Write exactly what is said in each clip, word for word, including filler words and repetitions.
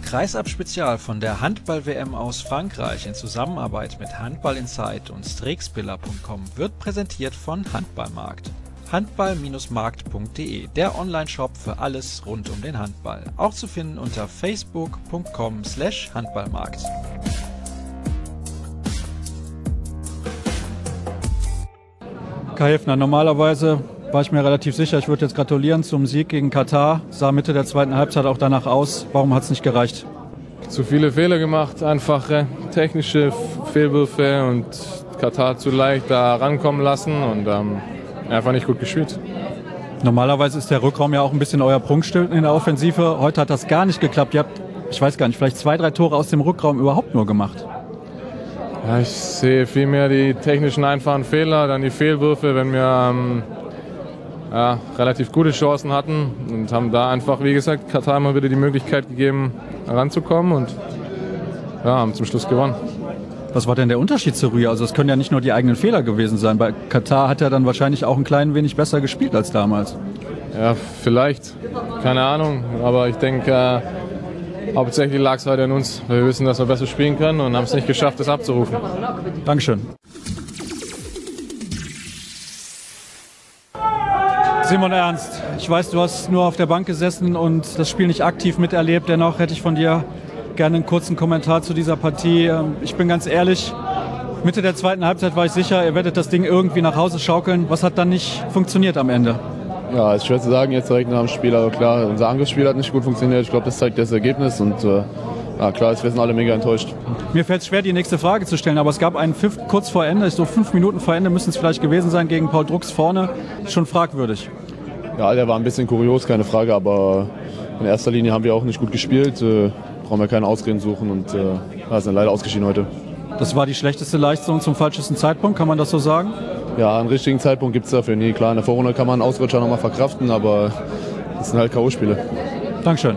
Kreisab-Spezial von der Handball-W M aus Frankreich in Zusammenarbeit mit Handball Insight und Strixbiller punkt com wird präsentiert von Handballmarkt. Handball Markt punkt de, der Online-Shop für alles rund um den Handball. Auch zu finden unter facebook punkt com slash handballmarkt. Kai Häfner, normalerweise war ich mir relativ sicher, ich würde jetzt gratulieren zum Sieg gegen Katar. Sah Mitte der zweiten Halbzeit auch danach aus. Warum hat es nicht gereicht? Zu viele Fehler gemacht, einfache technische Fehlwürfe und Katar zu leicht da rankommen lassen und ähm, einfach nicht gut gespielt. Normalerweise ist der Rückraum ja auch ein bisschen euer Prunkstück in der Offensive. Heute hat das gar nicht geklappt. Ihr habt, ich weiß gar nicht, vielleicht zwei, drei Tore aus dem Rückraum überhaupt nur gemacht. Ja, ich sehe vielmehr die technischen einfachen Fehler, dann die Fehlwürfe, wenn wir ähm, ja, relativ gute Chancen hatten und haben da einfach, wie gesagt, Katar immer wieder die Möglichkeit gegeben, ranzukommen und ja, haben zum Schluss gewonnen. Was war denn der Unterschied zu Rühr? Also es können ja nicht nur die eigenen Fehler gewesen sein. Bei Katar hat er dann wahrscheinlich auch ein klein wenig besser gespielt als damals. Ja, vielleicht. Keine Ahnung. Aber ich denke, äh, hauptsächlich lag es heute an uns. Wir wissen, dass wir besser spielen können und haben es nicht geschafft, das abzurufen. Dankeschön. Simon Ernst, ich weiß, du hast nur auf der Bank gesessen und das Spiel nicht aktiv miterlebt. Dennoch hätte ich von dir gerne einen kurzen Kommentar zu dieser Partie. Ich bin ganz ehrlich, Mitte der zweiten Halbzeit war ich sicher, ihr werdet das Ding irgendwie nach Hause schaukeln. Was hat dann nicht funktioniert am Ende? Ja, ist schwer zu sagen jetzt direkt nach dem Spiel, aber klar, unser Angriffsspiel hat nicht gut funktioniert. Ich glaube, das zeigt das Ergebnis und äh, ja, klar, wir sind alle mega enttäuscht. Mir fällt es schwer, die nächste Frage zu stellen, aber es gab einen Pfiff kurz vor Ende, so fünf Minuten vor Ende müssen es vielleicht gewesen sein, gegen Paul Drucks vorne. Schon fragwürdig. Ja, der war ein bisschen kurios, keine Frage, aber in erster Linie haben wir auch nicht gut gespielt. Äh, brauchen wir keine Ausreden suchen und äh, ja, sind leider ausgeschieden heute. Das war die schlechteste Leistung zum falschesten Zeitpunkt, kann man das so sagen? Ja, einen richtigen Zeitpunkt gibt es dafür nie. Klar, in der Vorrunde kann man einen Ausrutscher nochmal verkraften, aber das sind halt K O-Spiele. Dankeschön.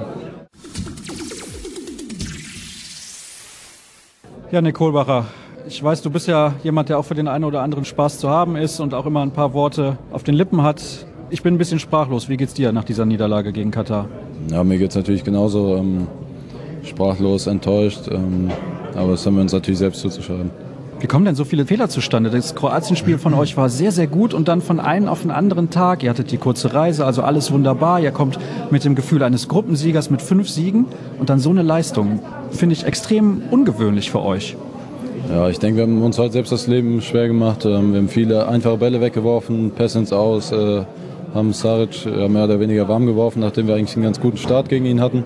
Ja, Nick Kohlbacher, ich weiß, du bist ja jemand, der auch für den einen oder anderen Spaß zu haben ist und auch immer ein paar Worte auf den Lippen hat. Ich bin ein bisschen sprachlos. Wie geht's dir nach dieser Niederlage gegen Katar? Ja, mir geht's natürlich genauso. Ähm, sprachlos, enttäuscht. Ähm, aber das haben wir uns natürlich selbst zuzuschreiben. Wie kommen denn so viele Fehler zustande? Das Kroatien-Spiel von euch war sehr, sehr gut und dann von einem auf den anderen Tag. Ihr hattet die kurze Reise, also alles wunderbar. Ihr kommt mit dem Gefühl eines Gruppensiegers mit fünf Siegen und dann so eine Leistung. Finde ich extrem ungewöhnlich für euch. Ja, ich denke, wir haben uns heute selbst das Leben schwer gemacht. Wir haben viele einfache Bälle weggeworfen, Pässe ins Aus, haben Saric mehr oder weniger warm geworfen, nachdem wir eigentlich einen ganz guten Start gegen ihn hatten.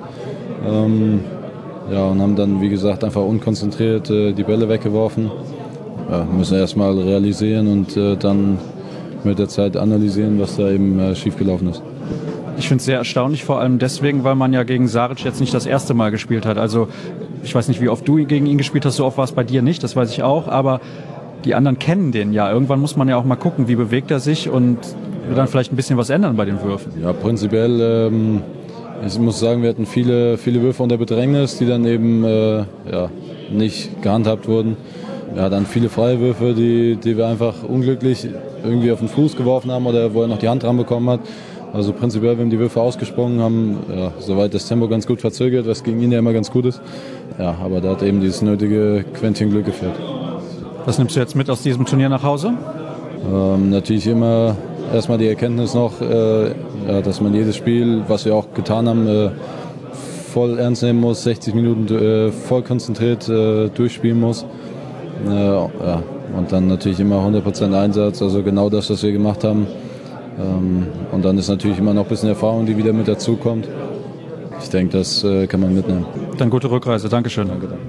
Ja, und haben dann, wie gesagt, einfach unkonzentriert die Bälle weggeworfen. Ja, müssen erstmal realisieren und äh, dann mit der Zeit analysieren, was da eben äh, schiefgelaufen ist. Ich finde es sehr erstaunlich, vor allem deswegen, weil man ja gegen Saric jetzt nicht das erste Mal gespielt hat. Also ich weiß nicht, wie oft du gegen ihn gespielt hast, so oft war es bei dir nicht, das weiß ich auch, aber die anderen kennen den ja. Irgendwann muss man ja auch mal gucken, wie bewegt er sich und ja. Dann vielleicht ein bisschen was ändern bei den Würfen. Ja, prinzipiell, ähm, ich muss sagen, wir hatten viele, viele Würfe unter Bedrängnis, die dann eben äh, ja, nicht gehandhabt wurden. Ja, dann viele Freiwürfe, die, die wir einfach unglücklich irgendwie auf den Fuß geworfen haben oder wo er noch die Hand dran bekommen hat. Also prinzipiell, wir haben die Würfe ausgesprungen, haben ja, soweit das Tempo ganz gut verzögert, was gegen ihn ja immer ganz gut ist. Ja, aber da hat eben dieses nötige Quäntchen Glück gefehlt. Was nimmst du jetzt mit aus diesem Turnier nach Hause? Ähm, natürlich immer erstmal die Erkenntnis noch, äh, ja, dass man jedes Spiel, was wir auch getan haben, äh, voll ernst nehmen muss, sechzig Minuten äh, voll konzentriert äh, durchspielen muss. Äh, ja. Und dann natürlich immer hundert Prozent Einsatz, also genau das, was wir gemacht haben. Ähm, und dann ist natürlich immer noch ein bisschen Erfahrung, die wieder mit dazu kommt. Ich denke, das äh, kann man mitnehmen. Dann gute Rückreise, Dankeschön. Danke, danke.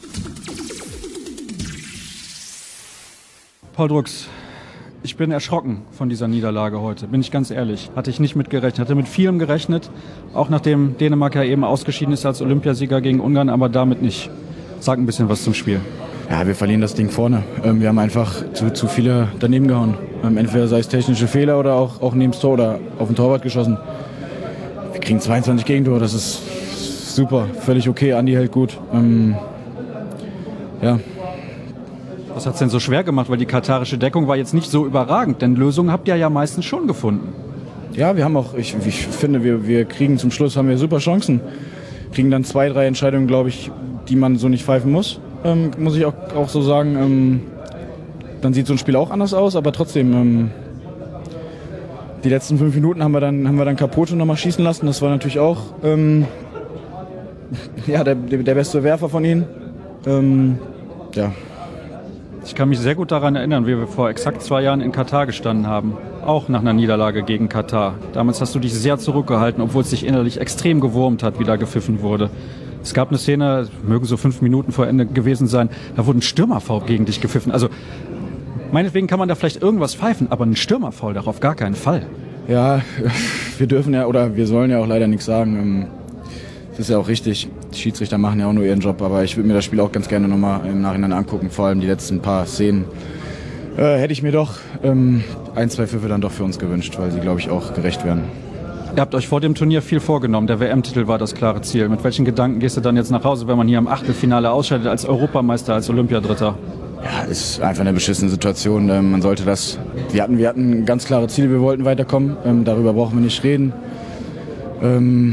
Paul Drucks, ich bin erschrocken von dieser Niederlage heute, bin ich ganz ehrlich. Hatte ich nicht mitgerechnet, hatte mit vielem gerechnet, auch nachdem Dänemark ja eben ausgeschieden ist als Olympiasieger gegen Ungarn, aber damit nicht. Sag ein bisschen was zum Spiel. Ja, wir verlieren das Ding vorne. Wir haben einfach zu, zu viele daneben gehauen. Entweder sei es technische Fehler oder auch, auch neben das Tor oder auf den Torwart geschossen. Wir kriegen zweiundzwanzig Gegentore, das ist super, völlig okay. Andi hält gut. Ähm, ja. Was hat es denn so schwer gemacht? Weil die katarische Deckung war jetzt nicht so überragend, denn Lösungen habt ihr ja meistens schon gefunden. Ja, wir haben auch, ich, ich finde, wir, wir kriegen zum Schluss, haben wir super Chancen. kriegen dann zwei, drei Entscheidungen, glaube ich, die man so nicht pfeifen muss, ähm, muss ich auch, auch so sagen. Ähm, dann sieht so ein Spiel auch anders aus, aber trotzdem, ähm, die letzten fünf Minuten haben wir dann, haben wir dann Capoto nochmal schießen lassen. Das war natürlich auch ähm, ja, der, der beste Werfer von ihnen. Ähm, ja. Ich kann mich sehr gut daran erinnern, wie wir vor exakt zwei Jahren in Katar gestanden haben. Auch nach einer Niederlage gegen Katar. Damals hast du dich sehr zurückgehalten, obwohl es dich innerlich extrem gewurmt hat, wie da gepfiffen wurde. Es gab eine Szene, mögen so fünf Minuten vor Ende gewesen sein, da wurde ein Stürmerfoul gegen dich gepfiffen. Also meinetwegen kann man da vielleicht irgendwas pfeifen, aber ein Stürmerfoul darauf gar keinen Fall. Ja, wir dürfen ja oder wir sollen ja auch leider nichts sagen. Das ist ja auch richtig. Die Schiedsrichter machen ja auch nur ihren Job, aber ich würde mir das Spiel auch ganz gerne nochmal im Nachhinein angucken. Vor allem die letzten paar Szenen. Äh, hätte ich mir doch ähm, ein, zwei Pfiffe dann doch für uns gewünscht, weil sie, glaube ich, auch gerecht werden. Ihr habt euch vor dem Turnier viel vorgenommen. Der W M-Titel war das klare Ziel. Mit welchen Gedanken gehst du dann jetzt nach Hause, wenn man hier im Achtelfinale ausscheidet als Europameister, als Olympiadritter? Ja, ist einfach eine beschissene Situation. Ähm, man sollte das. Wir hatten, wir hatten ganz klare Ziele. Wir wollten weiterkommen. Ähm, darüber brauchen wir nicht reden. Ähm,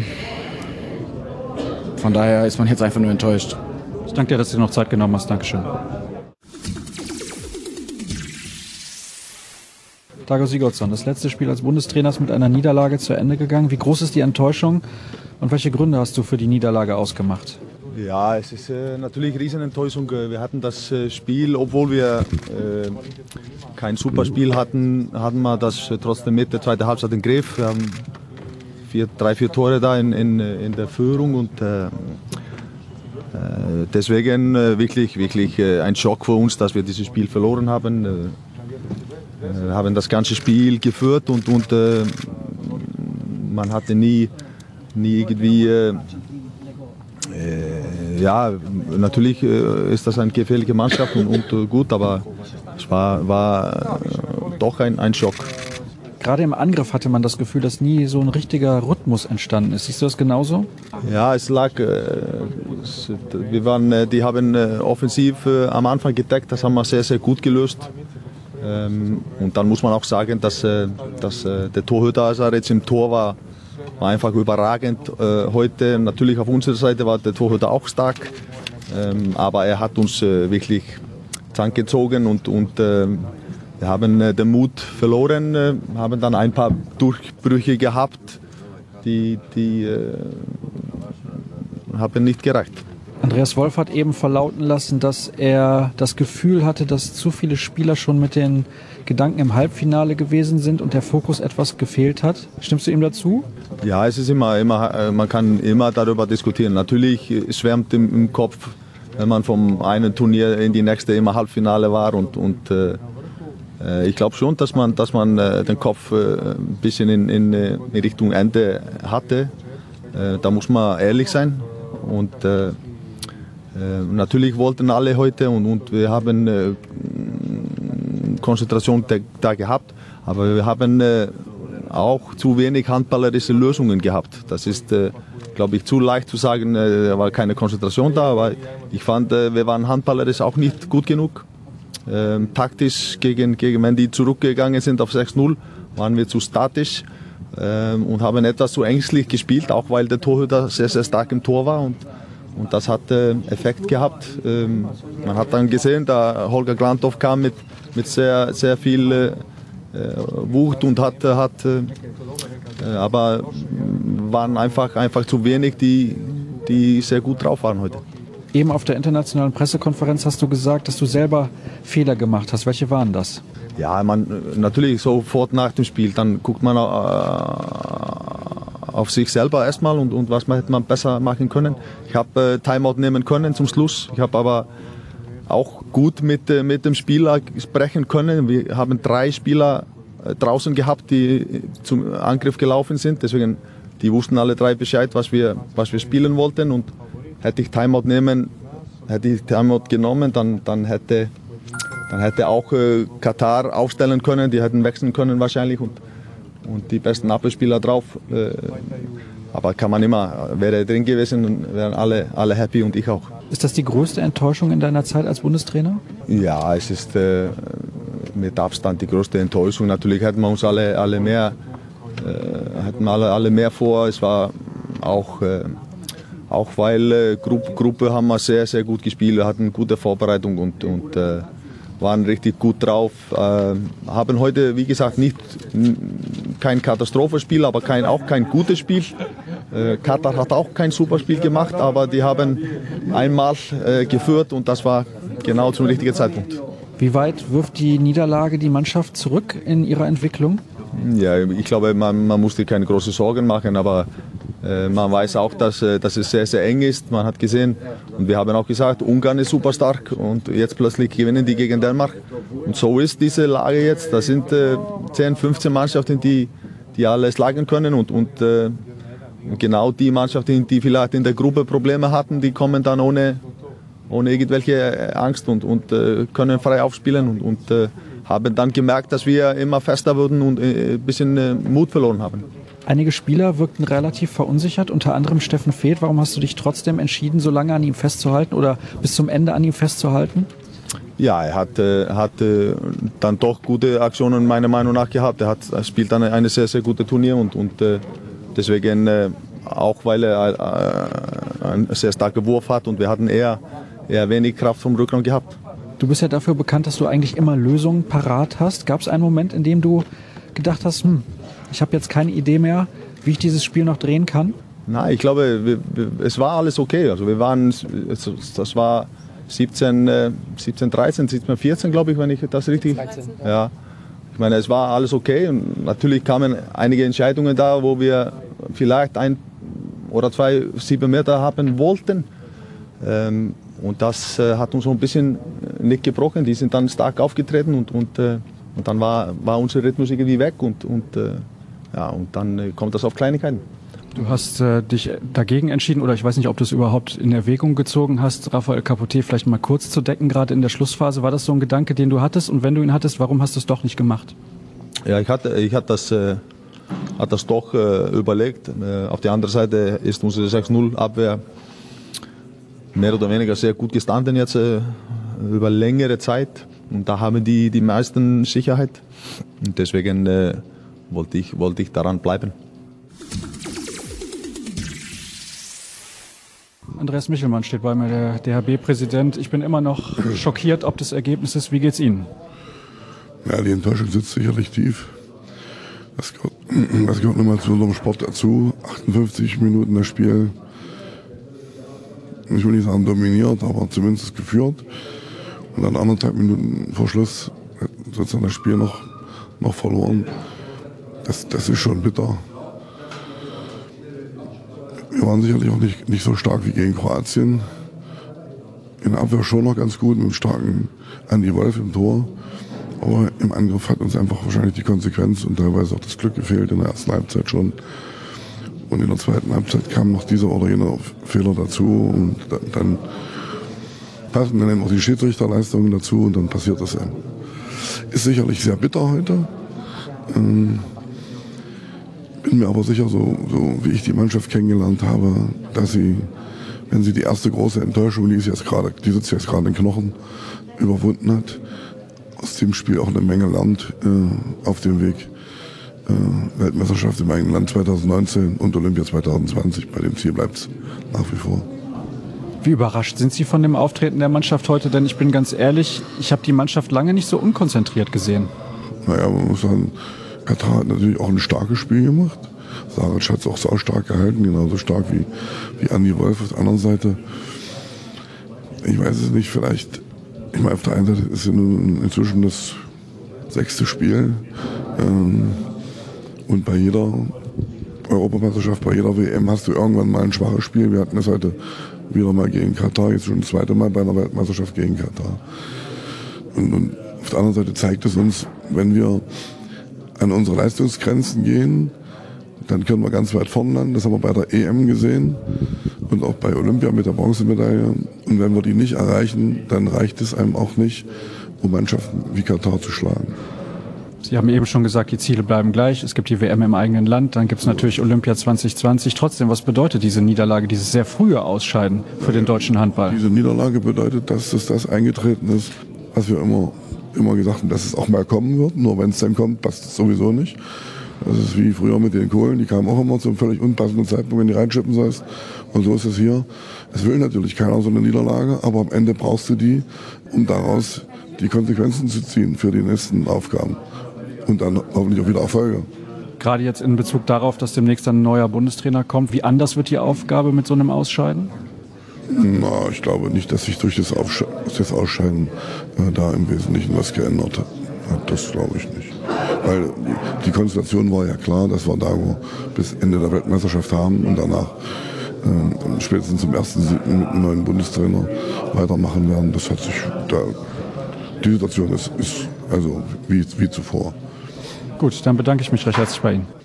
von daher ist man jetzt einfach nur enttäuscht. Ich danke dir, dass du noch Zeit genommen hast. Dankeschön. Dago Sigurdsson, das letzte Spiel als Bundestrainer ist mit einer Niederlage zu Ende gegangen. Wie groß ist die Enttäuschung und welche Gründe hast du für die Niederlage ausgemacht? Ja, es ist äh, natürlich eine Riesenenttäuschung. Wir hatten das äh, Spiel, obwohl wir äh, kein super Spiel hatten, hatten wir das äh, trotzdem mit der zweiten Halbzeit im Griff. Wir haben vier, drei, vier Tore da in, in, in der Führung und äh, äh, deswegen äh, wirklich, wirklich äh, ein Schock für uns, dass wir dieses Spiel verloren haben. Äh, Wir haben das ganze Spiel geführt und, und äh, man hatte nie, nie irgendwie, äh, äh, ja, natürlich äh, ist das eine gefährliche Mannschaft und, und äh, gut, aber es war, war äh, doch ein, ein Schock. Gerade im Angriff hatte man das Gefühl, dass nie so ein richtiger Rhythmus entstanden ist. Siehst du das genauso? Ja, es lag, äh, es, wir waren, äh, die haben äh, offensiv äh, am Anfang gedeckt, das haben wir sehr, sehr gut gelöst. Ähm, und dann muss man auch sagen, dass, äh, dass äh, der Torhüter, als er jetzt im Tor war, war einfach überragend. Äh, heute natürlich auf unserer Seite war der Torhüter auch stark, ähm, aber er hat uns äh, wirklich Zank gezogen und, und äh, wir haben äh, den Mut verloren, äh, haben dann ein paar Durchbrüche gehabt, die, die äh, haben nicht gereicht. Andreas Wolf hat eben verlauten lassen, dass er das Gefühl hatte, dass zu viele Spieler schon mit den Gedanken im Halbfinale gewesen sind und der Fokus etwas gefehlt hat. Stimmst du ihm dazu? Ja, es ist immer, immer, man kann immer darüber diskutieren. Natürlich schwärmt im, im Kopf, wenn man vom einen Turnier in die nächste immer Halbfinale war und, und äh, ich glaube schon, dass man, dass man äh, den Kopf äh, ein bisschen in, in, in Richtung Ende hatte. Äh, da muss man ehrlich sein und äh, Äh, natürlich wollten alle heute und, und wir haben äh, Konzentration da, da gehabt, aber wir haben äh, auch zu wenig handballerische Lösungen gehabt. Das ist, äh, glaube ich, zu leicht zu sagen, äh, da war keine Konzentration da, aber ich fand, äh, wir waren handballerisch auch nicht gut genug. Äh, taktisch, gegen, gegen, wenn die zurückgegangen sind auf sechs null, waren wir zu statisch äh, und haben etwas zu ängstlich gespielt, auch weil der Torhüter sehr, sehr stark im Tor war. Und Und das hat äh, Effekt gehabt. Ähm, man hat dann gesehen, da Holger Glanthoff kam mit, mit sehr, sehr viel äh, Wucht und hat, hat äh, aber waren einfach, einfach zu wenig, die, die sehr gut drauf waren heute. Eben auf der internationalen Pressekonferenz hast du gesagt, dass du selber Fehler gemacht hast. Welche waren das? Ja, man, natürlich sofort nach dem Spiel, dann guckt man äh, auf sich selber erstmal und, und was man, hätte man besser machen können. Ich habe äh, Timeout nehmen können zum Schluss. Ich habe aber auch gut mit, äh, mit dem Spieler sprechen können. Wir haben drei Spieler äh, draußen gehabt, die zum Angriff gelaufen sind. Deswegen, die wussten alle drei Bescheid, was wir, was wir spielen wollten. Und hätte ich Timeout nehmen, hätte ich Timeout genommen, dann, dann hätte, dann hätte auch äh, Katar aufstellen können. Die hätten wechseln können wahrscheinlich. Und und die besten Abwehrspieler drauf. Aber kann man immer, wäre drin gewesen, wären alle, alle happy und ich auch. Ist das die größte Enttäuschung in deiner Zeit als Bundestrainer? Ja, es ist äh, mit Abstand die größte Enttäuschung. Natürlich hätten wir uns alle, alle mehr, äh, hätten wir alle, alle mehr vor. Es war auch, äh, auch weil äh, Gruppe, Gruppe haben wir sehr, sehr gut gespielt, wir hatten gute Vorbereitung und, und äh, waren richtig gut drauf. Äh, haben heute, wie gesagt, nicht kein Katastrophenspiel, aber kein, auch kein gutes Spiel. Äh, Katar hat auch kein super Spiel gemacht, aber die haben einmal äh, geführt und das war genau zum richtigen Zeitpunkt. Wie weit wirft die Niederlage die Mannschaft zurück in ihrer Entwicklung? Ja, ich glaube, man, man muss sich keine großen Sorgen machen, aber äh, man weiß auch, dass, äh, dass es sehr, sehr eng ist. Man hat gesehen und wir haben auch gesagt, Ungarn ist super stark und jetzt plötzlich gewinnen die gegen Dänemark. Und so ist diese Lage jetzt. Das sind äh, zehn, fünfzehn Mannschaften, die, die alles schlagen können und, und äh, genau die Mannschaften, die vielleicht in der Gruppe Probleme hatten, die kommen dann ohne, ohne irgendwelche Angst und, und äh, können frei aufspielen und, und äh, haben dann gemerkt, dass wir immer fester wurden und äh, ein bisschen äh, Mut verloren haben. Einige Spieler wirkten relativ verunsichert, unter anderem Steffen Feeth. Warum hast du dich trotzdem entschieden, so lange an ihm festzuhalten oder bis zum Ende an ihm festzuhalten? Ja, er hat, äh, hat äh, dann doch gute Aktionen meiner Meinung nach gehabt. Er, hat, er spielt dann eine sehr, sehr gute Turnier und, und äh, deswegen, äh, auch weil er äh, einen sehr starken Wurf hat und wir hatten eher, eher wenig Kraft vom Rückraum gehabt. Du bist ja dafür bekannt, dass du eigentlich immer Lösungen parat hast. Gab es einen Moment, in dem du gedacht hast, hm, ich habe jetzt keine Idee mehr, wie ich dieses Spiel noch drehen kann? Nein, ich glaube, wir, wir, es war alles okay. Also wir waren, das war siebzehn, siebzehn, dreizehn, siebzehn, vierzehn, glaube ich, wenn ich das richtig... dreizehn. Ja. Ich meine, es war alles okay und natürlich kamen einige Entscheidungen da, wo wir vielleicht ein oder zwei sieben Meter haben wollten. Ähm, Und das äh, hat uns so ein bisschen nicht gebrochen. Die sind dann stark aufgetreten und, und, äh, und dann war, war unser Rhythmus irgendwie weg und, und, äh, ja, und dann äh, kommt das auf Kleinigkeiten. Du hast äh, dich dagegen entschieden oder ich weiß nicht, ob du es überhaupt in Erwägung gezogen hast, Rafael Capote vielleicht mal kurz zu decken, gerade in der Schlussphase. War das so ein Gedanke, den du hattest und wenn du ihn hattest, warum hast du es doch nicht gemacht? Ja, ich hatte, ich hatte das, äh, hatte das doch äh, überlegt. Äh, auf der anderen Seite ist unsere sechs null Abwehr mehr oder weniger sehr gut gestanden jetzt äh, über längere Zeit und da haben die die meisten Sicherheit und deswegen äh, wollte ich, wollte ich daran bleiben. Andreas Michelmann steht bei mir, der D H B-Präsident. Ich bin immer noch schockiert ob des Ergebnisses. Wie geht's Ihnen? Ja, die Enttäuschung sitzt sicherlich tief. Das gehört, das gehört nun mal zu unserem Sport dazu. achtundfünfzig Minuten das Spiel. Ich will nicht sagen dominiert, aber zumindest geführt. Und dann anderthalb Minuten vor Schluss sozusagen das Spiel noch, noch verloren. Das, das ist schon bitter. Wir waren sicherlich auch nicht, nicht so stark wie gegen Kroatien. In der Abwehr schon noch ganz gut mit einem starken Andi Wolf im Tor. Aber im Angriff hat uns einfach wahrscheinlich die Konsequenz und teilweise auch das Glück gefehlt in der ersten Halbzeit schon. Und in der zweiten Halbzeit kam noch dieser oder jener Fehler dazu und dann, dann passen dann eben auch die Schiedsrichterleistungen dazu und dann passiert das eben. Ist sicherlich sehr bitter heute. Ähm, bin mir aber sicher, so, so wie ich die Mannschaft kennengelernt habe, dass sie, wenn sie die erste große Enttäuschung, die, ist jetzt grade, die sitzt jetzt gerade in den Knochen, überwunden hat, aus dem Spiel auch eine Menge lernt äh, auf dem Weg. Weltmeisterschaft im eigenen Land zwanzig neunzehn und Olympia zwanzig zwanzig. Bei dem Ziel bleibt es nach wie vor. Wie überrascht sind Sie von dem Auftreten der Mannschaft heute? Denn ich bin ganz ehrlich, ich habe die Mannschaft lange nicht so unkonzentriert gesehen. Naja, man muss sagen, Katar hat natürlich auch ein starkes Spiel gemacht. Saric hat es auch sau stark gehalten, genauso stark wie, wie Andi Wolf auf der anderen Seite. Ich weiß es nicht, vielleicht, ich meine, auf der einen Seite ist ja nun inzwischen das sechste Spiel. Ähm, Und bei jeder Europameisterschaft, bei jeder W M hast du irgendwann mal ein schwaches Spiel. Wir hatten es heute wieder mal gegen Katar, jetzt schon das zweite Mal bei einer Weltmeisterschaft gegen Katar. Und, und auf der anderen Seite zeigt es uns, wenn wir an unsere Leistungsgrenzen gehen, dann können wir ganz weit vorne landen. Das haben wir bei der E M gesehen und auch bei Olympia mit der Bronzemedaille. Und wenn wir die nicht erreichen, dann reicht es einem auch nicht, um Mannschaften wie Katar zu schlagen. Sie haben eben schon gesagt, die Ziele bleiben gleich. Es gibt die W M im eigenen Land, dann gibt es natürlich Olympia zwanzig zwanzig. Trotzdem, was bedeutet diese Niederlage, dieses sehr frühe Ausscheiden für den deutschen Handball? Diese Niederlage bedeutet, dass es das eingetreten ist, was wir immer, immer gesagt haben, dass es auch mal kommen wird. Nur wenn es dann kommt, passt es sowieso nicht. Das ist wie früher mit den Kohlen, die kamen auch immer zum völlig unpassenden Zeitpunkt, wenn du reinschippen sollst. Und so ist es hier. Es will natürlich keiner so eine Niederlage, aber am Ende brauchst du die, um daraus die Konsequenzen zu ziehen für die nächsten Aufgaben. Und dann hoffentlich auch wieder Erfolge. Gerade jetzt in Bezug darauf, dass demnächst ein neuer Bundestrainer kommt, wie anders wird die Aufgabe mit so einem Ausscheiden? Na, ich glaube nicht, dass sich durch das, Aufsche- das Ausscheiden äh, da im Wesentlichen was geändert hat. Das glaube ich nicht. Weil die, die Konstellation war ja klar, dass wir Dago bis Ende der Weltmeisterschaft haben und danach äh, spätestens zum ersten siebten mit einem neuen Bundestrainer weitermachen werden. Das hat sich da, die Situation ist, ist also wie, wie zuvor. Gut, dann bedanke ich mich recht herzlich bei Ihnen.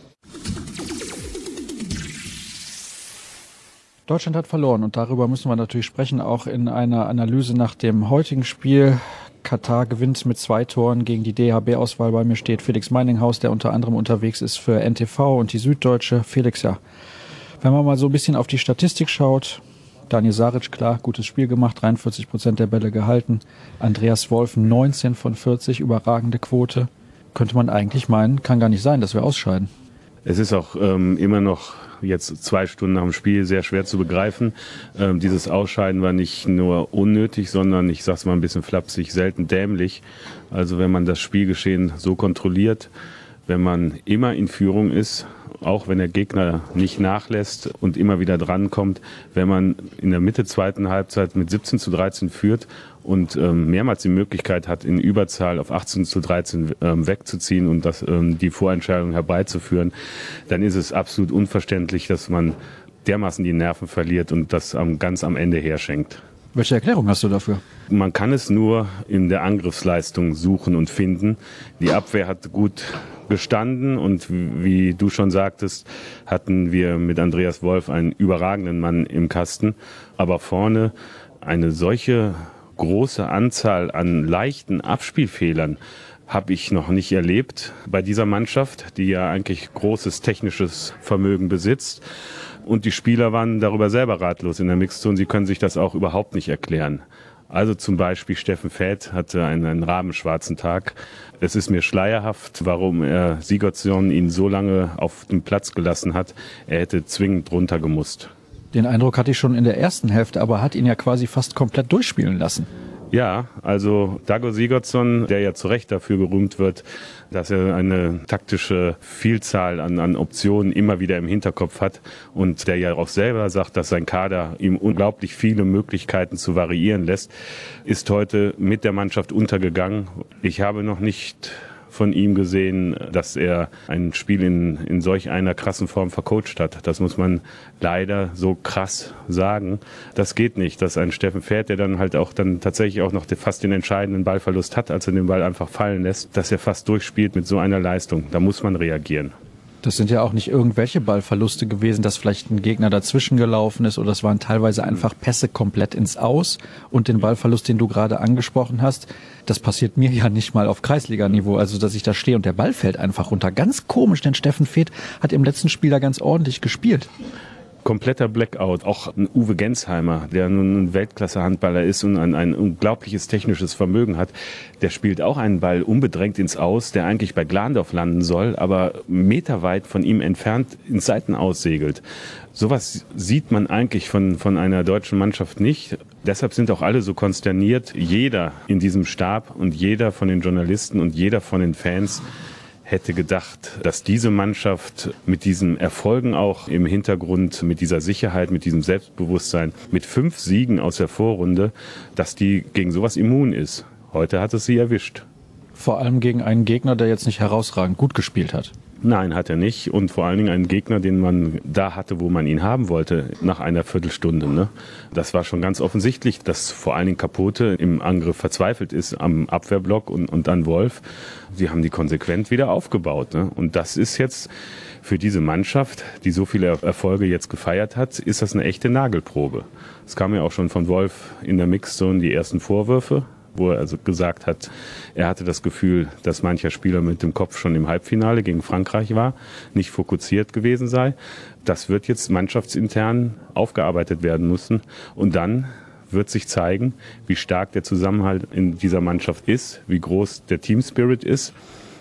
Deutschland hat verloren und darüber müssen wir natürlich sprechen, auch in einer Analyse nach dem heutigen Spiel. Katar gewinnt mit zwei Toren gegen die D H B-Auswahl. Bei mir steht Felix Meininghaus, der unter anderem unterwegs ist für N T V und die Süddeutsche. Felix, ja, wenn man mal so ein bisschen auf die Statistik schaut, Daniel Saric, klar, gutes Spiel gemacht, dreiundvierzig Prozent der Bälle gehalten. Andreas Wolf, neunzehn von vierzig, überragende Quote. Könnte man eigentlich meinen, kann gar nicht sein, dass wir ausscheiden. Es ist auch ähm, immer noch jetzt zwei Stunden nach dem Spiel sehr schwer zu begreifen. Ähm, dieses Ausscheiden war nicht nur unnötig, sondern, ich sag's mal ein bisschen flapsig, selten dämlich. Also wenn man das Spielgeschehen so kontrolliert, wenn man immer in Führung ist, auch wenn der Gegner nicht nachlässt und immer wieder drankommt, wenn man in der Mitte zweiten Halbzeit mit siebzehn zu dreizehn führt und ähm, mehrmals die Möglichkeit hat, in Überzahl auf achtzehn zu dreizehn ähm, wegzuziehen und das, ähm, die Vorentscheidung herbeizuführen, dann ist es absolut unverständlich, dass man dermaßen die Nerven verliert und das am, ganz am Ende herschenkt. Welche Erklärung hast du dafür? Man kann es nur in der Angriffsleistung suchen und finden. Die Abwehr hat gut gestanden und wie du schon sagtest, hatten wir mit Andreas Wolf einen überragenden Mann im Kasten. Aber vorne eine solche große Anzahl an leichten Abspielfehlern habe ich noch nicht erlebt bei dieser Mannschaft, die ja eigentlich großes technisches Vermögen besitzt. Und die Spieler waren darüber selber ratlos in der Mixzone. Sie können sich das auch überhaupt nicht erklären. Also zum Beispiel Steffen Väth hatte einen, einen rabenschwarzen Tag. Es ist mir schleierhaft, warum er Sigurdsson ihn so lange auf dem Platz gelassen hat. Er hätte zwingend runtergemusst. Den Eindruck hatte ich schon in der ersten Hälfte, aber hat ihn ja quasi fast komplett durchspielen lassen. Ja, also Dago Sigurdsson, der ja zu Recht dafür gerühmt wird, dass er eine taktische Vielzahl an, an Optionen immer wieder im Hinterkopf hat und der ja auch selber sagt, dass sein Kader ihm unglaublich viele Möglichkeiten zu variieren lässt, ist heute mit der Mannschaft untergegangen. Ich habe noch nicht von ihm gesehen, dass er ein Spiel in, in solch einer krassen Form vercoacht hat. Das muss man leider so krass sagen. Das geht nicht, dass ein Steffen Väth, der dann halt auch dann tatsächlich auch noch fast den entscheidenden Ballverlust hat, als er den Ball einfach fallen lässt, dass er fast durchspielt mit so einer Leistung. Da muss man reagieren. Das sind ja auch nicht irgendwelche Ballverluste gewesen, dass vielleicht ein Gegner dazwischen gelaufen ist oder es waren teilweise einfach Pässe komplett ins Aus und den Ballverlust, den du gerade angesprochen hast, das passiert mir ja nicht mal auf Kreisliga-Niveau, also dass ich da stehe und der Ball fällt einfach runter. Ganz komisch, denn Steffen Väth hat im letzten Spiel da ganz ordentlich gespielt. Kompletter Blackout. Auch ein Uwe Gensheimer, der nun ein Weltklasse-Handballer ist und ein, ein unglaubliches technisches Vermögen hat, der spielt auch einen Ball unbedrängt ins Aus, der eigentlich bei Glandorf landen soll, aber meterweit von ihm entfernt ins Seitenaus segelt. Sowas sieht man eigentlich von, von einer deutschen Mannschaft nicht. Deshalb sind auch alle so konsterniert. Jeder in diesem Stab und jeder von den Journalisten und jeder von den Fans hätte gedacht, dass diese Mannschaft mit diesen Erfolgen auch im Hintergrund, mit dieser Sicherheit, mit diesem Selbstbewusstsein, mit fünf Siegen aus der Vorrunde, dass die gegen sowas immun ist. Heute hat es sie erwischt. Vor allem gegen einen Gegner, der jetzt nicht herausragend gut gespielt hat. Nein, hat er nicht. Und vor allen Dingen einen Gegner, den man da hatte, wo man ihn haben wollte, nach einer Viertelstunde. Ne? Das war schon ganz offensichtlich, dass vor allen Dingen Capote im Angriff verzweifelt ist am Abwehrblock und, und an Wolf. Sie haben die konsequent wieder aufgebaut. Ne? Und das ist jetzt für diese Mannschaft, die so viele Erfolge jetzt gefeiert hat, ist das eine echte Nagelprobe. Es kam ja auch schon von Wolf in der Mixzone die ersten Vorwürfe, wo er also gesagt hat, er hatte das Gefühl, dass mancher Spieler mit dem Kopf schon im Halbfinale gegen Frankreich war, nicht fokussiert gewesen sei. Das wird jetzt mannschaftsintern aufgearbeitet werden müssen. Und dann wird sich zeigen, wie stark der Zusammenhalt in dieser Mannschaft ist, wie groß der Teamspirit ist.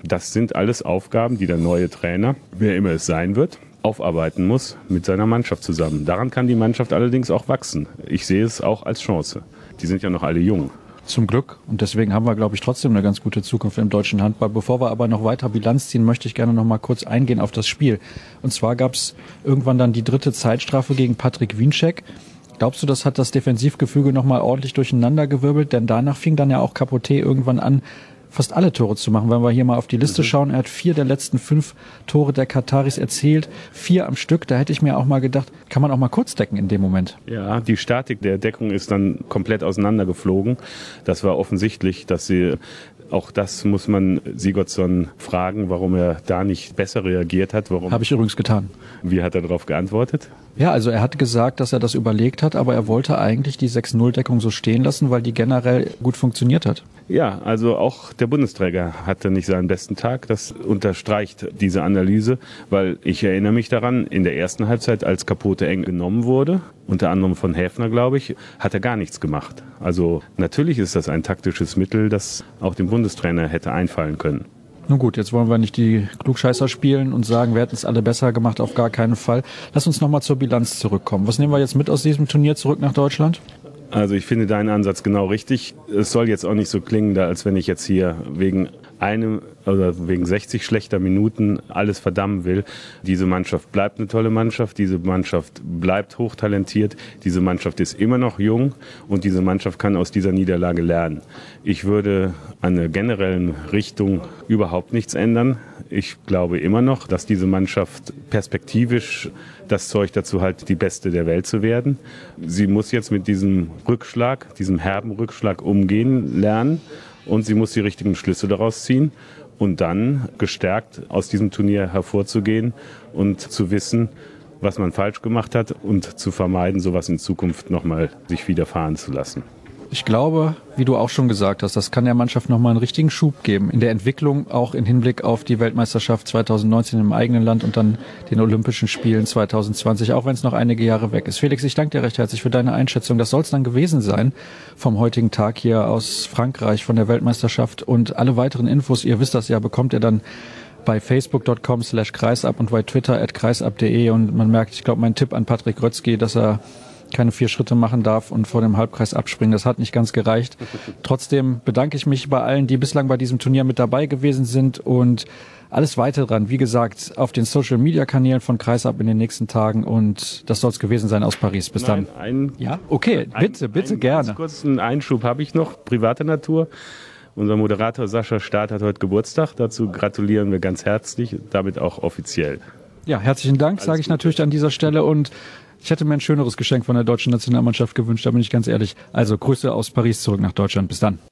Das sind alles Aufgaben, die der neue Trainer, wer immer es sein wird, aufarbeiten muss mit seiner Mannschaft zusammen. Daran kann die Mannschaft allerdings auch wachsen. Ich sehe es auch als Chance. Die sind ja noch alle jung. Zum Glück. Und deswegen haben wir, glaube ich, trotzdem eine ganz gute Zukunft im deutschen Handball. Bevor wir aber noch weiter Bilanz ziehen, möchte ich gerne noch mal kurz eingehen auf das Spiel. Und zwar gab es irgendwann dann die dritte Zeitstrafe gegen Patrick Wiencheck. Glaubst du, das hat das Defensivgefüge noch mal ordentlich durcheinandergewirbelt? Denn danach fing dann ja auch Capote irgendwann an, fast alle Tore zu machen. Wenn wir hier mal auf die Liste schauen, er hat vier der letzten fünf Tore der Kataris erzielt, vier am Stück. Da hätte ich mir auch mal gedacht, kann man auch mal kurz decken in dem Moment. Ja, die Statik der Deckung ist dann komplett auseinandergeflogen. Das war offensichtlich, dass sie, auch das muss man Sigurdsson fragen, warum er da nicht besser reagiert hat. Warum? Habe ich übrigens getan. Wie hat er darauf geantwortet? Ja, also er hat gesagt, dass er das überlegt hat, aber er wollte eigentlich die sechs null Deckung so stehen lassen, weil die generell gut funktioniert hat. Ja, also auch der Bundesträger hatte nicht seinen besten Tag. Das unterstreicht diese Analyse, weil ich erinnere mich daran, in der ersten Halbzeit, als Capote eng genommen wurde, unter anderem von Häfner, glaube ich, hat er gar nichts gemacht. Also natürlich ist das ein taktisches Mittel, das auch dem Bundestrainer hätte einfallen können. Nun gut, jetzt wollen wir nicht die Klugscheißer spielen und sagen, wir hätten es alle besser gemacht, auf gar keinen Fall. Lass uns nochmal zur Bilanz zurückkommen. Was nehmen wir jetzt mit aus diesem Turnier zurück nach Deutschland? Also ich finde deinen Ansatz genau richtig. Es soll jetzt auch nicht so klingen, als wenn ich jetzt hier wegen einem oder wegen sechzig schlechter Minuten alles verdammen will. Diese Mannschaft bleibt eine tolle Mannschaft, diese Mannschaft bleibt hochtalentiert, diese Mannschaft ist immer noch jung und diese Mannschaft kann aus dieser Niederlage lernen. Ich würde an der generellen Richtung überhaupt nichts ändern. Ich glaube immer noch, dass diese Mannschaft perspektivisch das Zeug dazu hat, die Beste der Welt zu werden. Sie muss jetzt mit diesem Rückschlag, diesem herben Rückschlag umgehen lernen und sie muss die richtigen Schlüsse daraus ziehen und dann gestärkt aus diesem Turnier hervorzugehen und zu wissen, was man falsch gemacht hat und zu vermeiden, sowas in Zukunft nochmal sich widerfahren zu lassen. Ich glaube, wie du auch schon gesagt hast, das kann der Mannschaft nochmal einen richtigen Schub geben. In der Entwicklung, auch im Hinblick auf die Weltmeisterschaft zwanzig neunzehn im eigenen Land und dann den Olympischen Spielen zwanzig zwanzig, auch wenn es noch einige Jahre weg ist. Felix, ich danke dir recht herzlich für deine Einschätzung. Das soll es dann gewesen sein vom heutigen Tag hier aus Frankreich von der Weltmeisterschaft. Und alle weiteren Infos, ihr wisst das ja, bekommt ihr dann bei facebook punkt com slash kreisab und bei Twitter at kreisab punkt de. Und man merkt, ich glaube, mein Tipp an Patrick Rötzky, dass er keine vier Schritte machen darf und vor dem Halbkreis abspringen. Das hat nicht ganz gereicht. Trotzdem bedanke ich mich bei allen, die bislang bei diesem Turnier mit dabei gewesen sind und alles weitere dran, wie gesagt, auf den Social-Media-Kanälen von Kreisab in den nächsten Tagen und das soll es gewesen sein aus Paris. Bis Nein, dann. Ein, ja, okay, bitte, ein, bitte ein, gerne. Ganz kurzen Einschub habe ich noch, privater Natur. Unser Moderator Sascha Staat hat heute Geburtstag. Dazu gratulieren wir ganz herzlich, damit auch offiziell. Ja, herzlichen Dank, sage ich natürlich an dieser Stelle und ich hätte mir ein schöneres Geschenk von der deutschen Nationalmannschaft gewünscht, da bin ich ganz ehrlich. Also Grüße aus Paris zurück nach Deutschland. Bis dann.